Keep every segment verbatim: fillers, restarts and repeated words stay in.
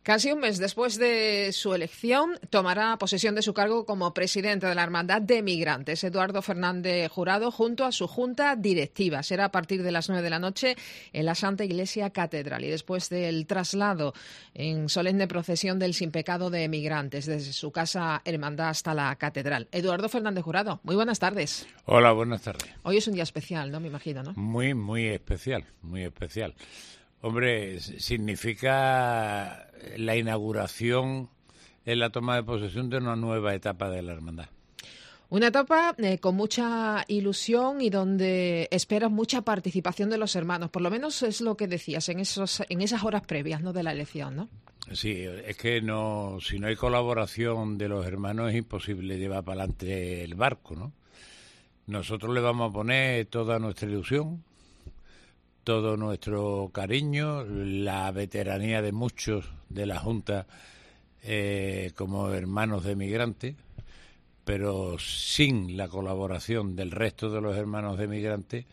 Casi un mes después de su elección, tomará posesión de su cargo como presidente de la Hermandad de Migrantes, Eduardo Fernández Jurado, junto a su junta directiva. Será a partir de las nueve de la noche en la Santa Iglesia Catedral y después del traslado en solemne procesión del Sin Pecado de Migrantes desde su casa hermandad hasta la Catedral. Eduardo Fernández Jurado, muy buenas tardes. Hola, buenas tardes. Hoy es un día especial, ¿no? Me imagino, ¿no? Muy, muy especial, muy especial. Hombre, significa la inauguración en la toma de posesión de una nueva etapa de la hermandad. Una etapa eh, con mucha ilusión y donde esperas mucha participación de los hermanos. Por lo menos es lo que decías en esos, en esas horas previas, ¿no?, de la elección, ¿no? Sí, es que no, si no hay colaboración de los hermanos es imposible llevar para adelante el barco, ¿no? Nosotros le vamos a poner toda nuestra ilusión, todo nuestro cariño, la veteranía de muchos de la Junta eh, como hermanos de migrantes, pero sin la colaboración del resto de los hermanos de migrantes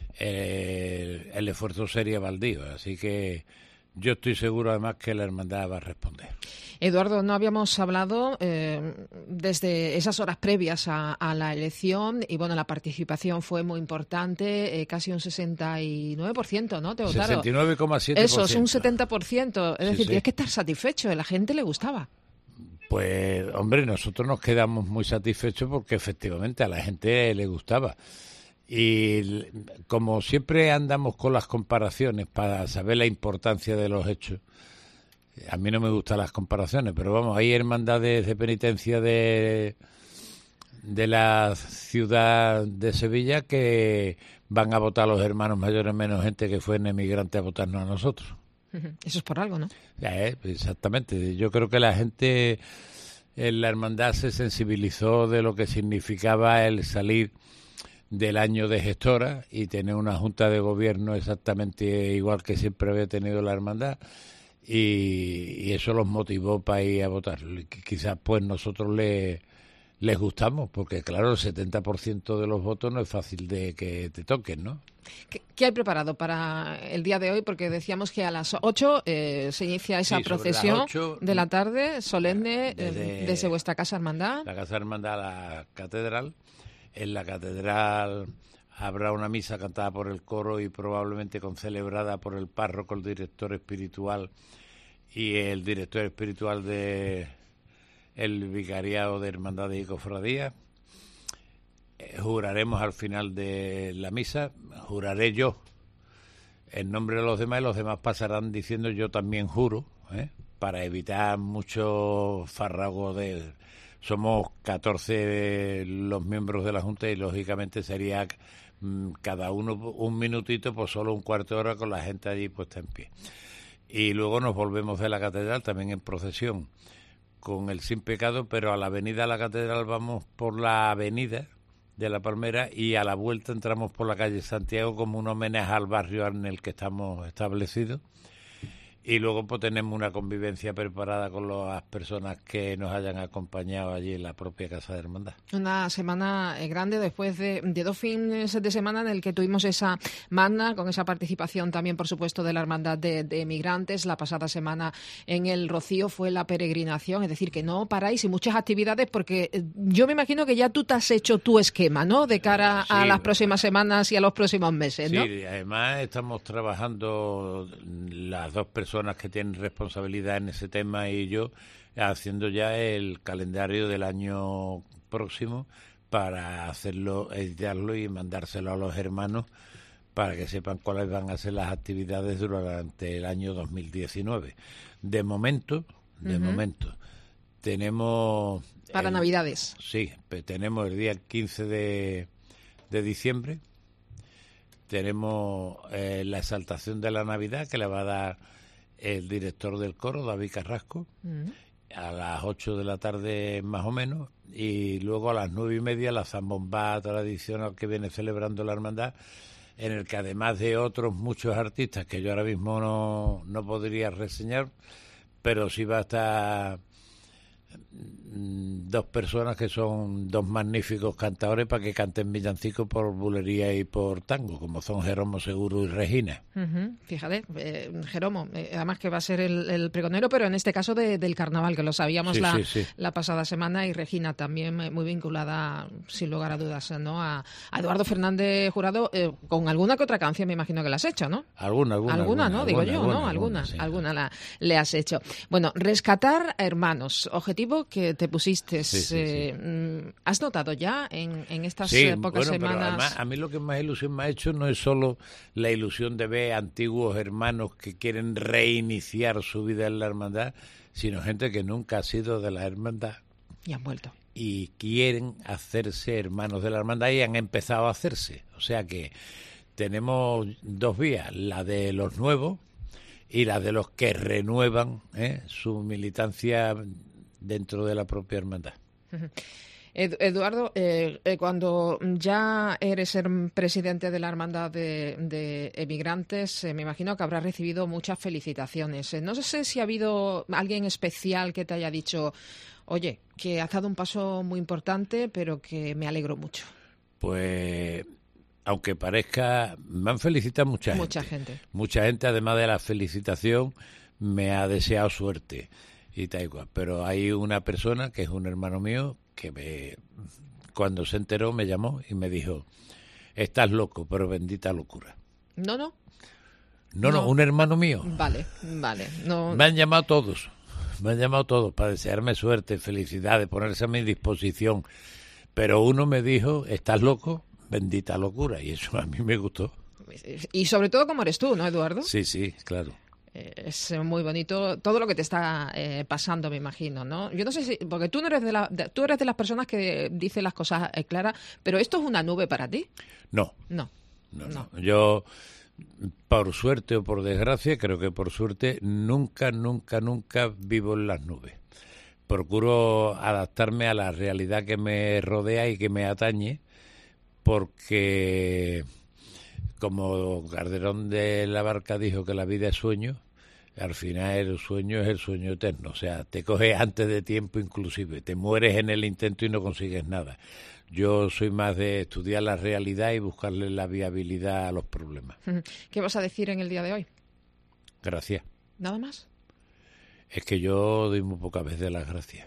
eh, el esfuerzo sería baldío. Así que yo estoy seguro además que la hermandad va a responder. Eduardo, no habíamos hablado eh, desde esas horas previas a, a la elección y bueno, la participación fue muy importante, eh, casi un sesenta y nueve por ciento, ¿no? Te votaron. sesenta y nueve coma siete por ciento. Eso, es un setenta por ciento. Es sí, decir, sí. Tienes que estar satisfecho, a la gente le gustaba. Pues, hombre, nosotros nos quedamos muy satisfechos porque efectivamente a la gente le gustaba. Y como siempre andamos con las comparaciones para saber la importancia de los hechos, a mí no me gustan las comparaciones, pero vamos, hay hermandades de penitencia de, de la ciudad de Sevilla que van a votar a los hermanos mayores menos gente que fue en emigrante a votarnos a nosotros. Eso es por algo, ¿no? Eh, exactamente. Yo creo que la gente en la hermandad se sensibilizó de lo que significaba el salir del año de gestora y tener una junta de gobierno exactamente igual que siempre había tenido la hermandad, y, y eso los motivó para ir a votar. Quizás pues nosotros le, les gustamos, porque claro, el setenta por ciento de los votos no es fácil de que te toquen, ¿no? ¿Qué, qué hay preparado para el día de hoy? Porque decíamos que a las ocho eh, se inicia esa sí, procesión ocho, de la tarde, solemne, desde, eh, desde vuestra casa hermandad. La casa hermandad a la catedral. En la catedral habrá una misa cantada por el coro y probablemente concelebrada por el párroco, el director espiritual y el director espiritual de el vicariado de Hermandades y Cofradías. Eh, juraremos al final de la misa, juraré yo en nombre de los demás, y los demás pasarán diciendo yo también juro, ¿eh? Para evitar mucho farrago de... Somos catorce los miembros de la Junta y lógicamente sería mmm, cada uno un minutito, pues solo un cuarto de hora con la gente allí puesta en pie. Y luego nos volvemos de la catedral también en procesión con el Sin Pecado, pero a la avenida a la catedral vamos por la avenida de la Palmera y a la vuelta entramos por la calle Santiago como un homenaje al barrio en el que estamos establecidos. Y luego pues tenemos una convivencia preparada con las personas que nos hayan acompañado allí en la propia Casa de Hermandad. Una semana grande después de, de dos fines de semana en el que tuvimos esa magna, con esa participación también, por supuesto, de la Hermandad de, de Migrantes. La pasada semana en el Rocío fue la peregrinación, es decir, que no paráis y muchas actividades, porque yo me imagino que ya tú te has hecho tu esquema, ¿no?, de cara sí, a las próximas semanas y a los próximos meses, ¿no? Sí, además estamos trabajando las dos personas que tienen responsabilidad en ese tema y yo haciendo ya el calendario del año próximo para hacerlo, editarlo y mandárselo a los hermanos para que sepan cuáles van a ser las actividades durante el año dos mil diecinueve. De momento, de uh-huh. momento, tenemos... Para el, Navidades. Sí, tenemos el día quince de, de diciembre, tenemos eh, la exaltación de la Navidad que le va a dar el director del coro, David Carrasco, mm. a las ocho de la tarde más o menos, y luego a las nueve y media la zambomba tradicional que viene celebrando la hermandad, en el que además de otros muchos artistas que yo ahora mismo no, no podría reseñar, pero sí va a estar dos personas que son dos magníficos cantadores para que canten villancicos por bulería y por tango, como son Jeromo Seguro y Regina. Uh-huh. Fíjate, eh, Jeromo, eh, además que va a ser el, el pregonero, pero en este caso de, del carnaval, que lo sabíamos sí, la, sí, sí. la pasada semana, y Regina también eh, muy vinculada, sin lugar a dudas, ¿no? a, a Eduardo Fernández Jurado, eh, con alguna que otra canción me imagino que la has hecho, ¿no? Alguna, alguna. Alguna, alguna ¿no? alguna, Digo alguna, yo, alguna, ¿no? Alguna, alguna, sí. alguna la, le has hecho. Bueno, rescatar hermanos, objetivo que te pusiste. Sí, sí, eh, sí. ¿Has notado ya en, en estas sí, eh, pocas bueno, semanas? Pero además, a mí lo que más ilusión me ha hecho no es solo la ilusión de ver antiguos hermanos que quieren reiniciar su vida en la hermandad, sino gente que nunca ha sido de la hermandad. Y han vuelto. Y quieren hacerse hermanos de la hermandad y han empezado a hacerse. O sea que tenemos dos vías, la de los nuevos y la de los que renuevan ¿eh? su militancia dentro de la propia hermandad. Uh-huh. Eduardo, eh, eh, cuando ya eres el presidente de la Hermandad de, de Emigrantes, eh, me imagino que habrás recibido muchas felicitaciones. Eh, no sé si ha habido alguien especial que te haya dicho, oye, que has dado un paso muy importante, pero que me alegro mucho. Pues, aunque parezca, me han felicitado mucha, mucha gente. gente. Mucha gente, además de la felicitación, me ha deseado suerte. Y tal igual. Pero hay una persona que es un hermano mío que me, cuando se enteró me llamó y me dijo, estás loco, pero bendita locura. No, no. No, no, no un hermano mío. Vale, vale. No. Me han llamado todos, me han llamado todos para desearme suerte, felicidades, ponerse a mi disposición. Pero uno me dijo, estás loco, bendita locura. Y eso a mí me gustó. Y sobre todo como eres tú, ¿no, Eduardo? Sí, sí, claro. Es muy bonito todo lo que te está eh, pasando, me imagino, ¿no? Yo no sé si, porque tú no eres de la, de, tú eres de las personas que dicen las cosas eh, claras, pero ¿esto es una nube para ti? No. No. No, no. no. Yo, por suerte o por desgracia, creo que por suerte, nunca, nunca, nunca vivo en las nubes. Procuro adaptarme a la realidad que me rodea y que me atañe, porque, como Calderón de la Barca dijo que la vida es sueño, al final el sueño es el sueño eterno. O sea, te coges antes de tiempo inclusive, te mueres en el intento y no consigues nada. Yo soy más de estudiar la realidad y buscarle la viabilidad a los problemas. ¿Qué vas a decir en el día de hoy? Gracias. ¿Nada más? Es que yo doy muy pocas veces las gracias.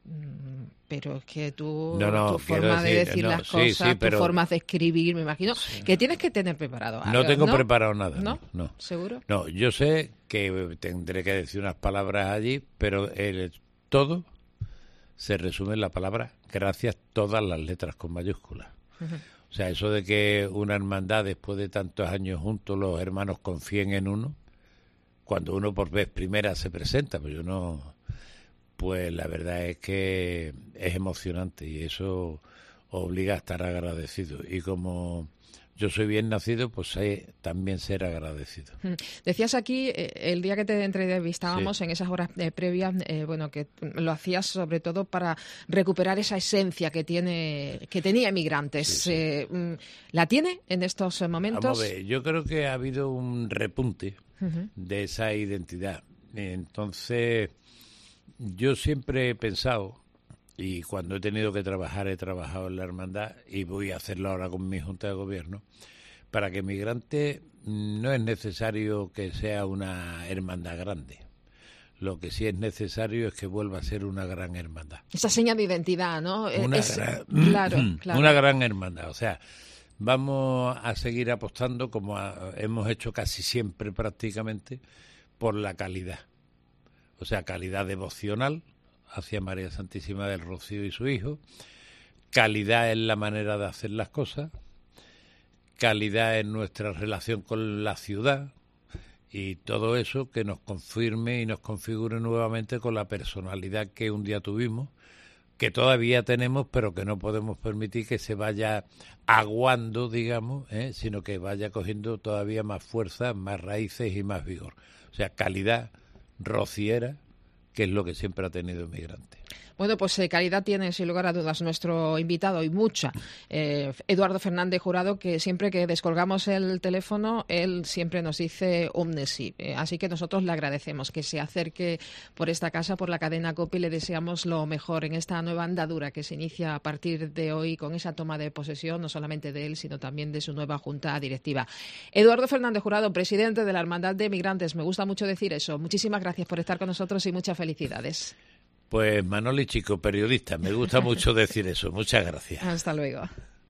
Pero es que tú, no, no, tu forma decir, de decir no, las sí, cosas, sí, pero, tu forma de escribir, me imagino, sí. que tienes que tener preparado algo. No tengo ¿no? preparado nada. ¿No? No, no. ¿Seguro? No, yo sé que tendré que decir unas palabras allí, pero el, todo se resume en la palabra gracias, todas las letras con mayúsculas. Uh-huh. O sea, eso de que una hermandad, después de tantos años juntos, los hermanos confíen en uno, cuando uno por vez primera se presenta, pues yo no... Pues la verdad es que es emocionante y eso obliga a estar agradecido. Y como yo soy bien nacido, pues sé también ser agradecido. Decías aquí, eh, el día que te entrevistábamos, sí. en esas horas eh, previas, eh, bueno, que lo hacías sobre todo para recuperar esa esencia que tiene, que tenía Emigrantes. Sí, sí. Eh, ¿La tiene en estos momentos? Vamos a ver, yo creo que ha habido un repunte uh-huh. de esa identidad. Entonces... Yo siempre he pensado, y cuando he tenido que trabajar, he trabajado en la hermandad, y voy a hacerlo ahora con mi Junta de Gobierno, para que Migrante no es necesario que sea una hermandad grande. Lo que sí es necesario es que vuelva a ser una gran hermandad. Esa señal de identidad, ¿no? Una, es, gran, claro, claro. una gran hermandad, o sea... Vamos a seguir apostando, como a, hemos hecho casi siempre prácticamente, por la calidad. O sea, calidad devocional hacia María Santísima del Rocío y su hijo, calidad en la manera de hacer las cosas, calidad en nuestra relación con la ciudad y todo eso que nos confirme y nos configure nuevamente con la personalidad que un día tuvimos, que todavía tenemos, pero que no podemos permitir que se vaya aguando, digamos, ¿eh? sino que vaya cogiendo todavía más fuerza, más raíces y más vigor. O sea, calidad rociera, que es lo que siempre ha tenido Migrante. Bueno, pues eh, calidad tiene, sin lugar a dudas, nuestro invitado, y mucha. Eh, Eduardo Fernández Jurado, que siempre que descolgamos el teléfono, él siempre nos dice omnesi. Eh, así que nosotros le agradecemos que se acerque por esta casa, por la cadena COPE, y le deseamos lo mejor en esta nueva andadura que se inicia a partir de hoy con esa toma de posesión, no solamente de él, sino también de su nueva junta directiva. Eduardo Fernández Jurado, presidente de la Hermandad de Migrantes. Me gusta mucho decir eso. Muchísimas gracias por estar con nosotros y muchas felicidades. Pues Manoli Chico, periodista, me gusta mucho decir eso. Muchas gracias. Hasta luego.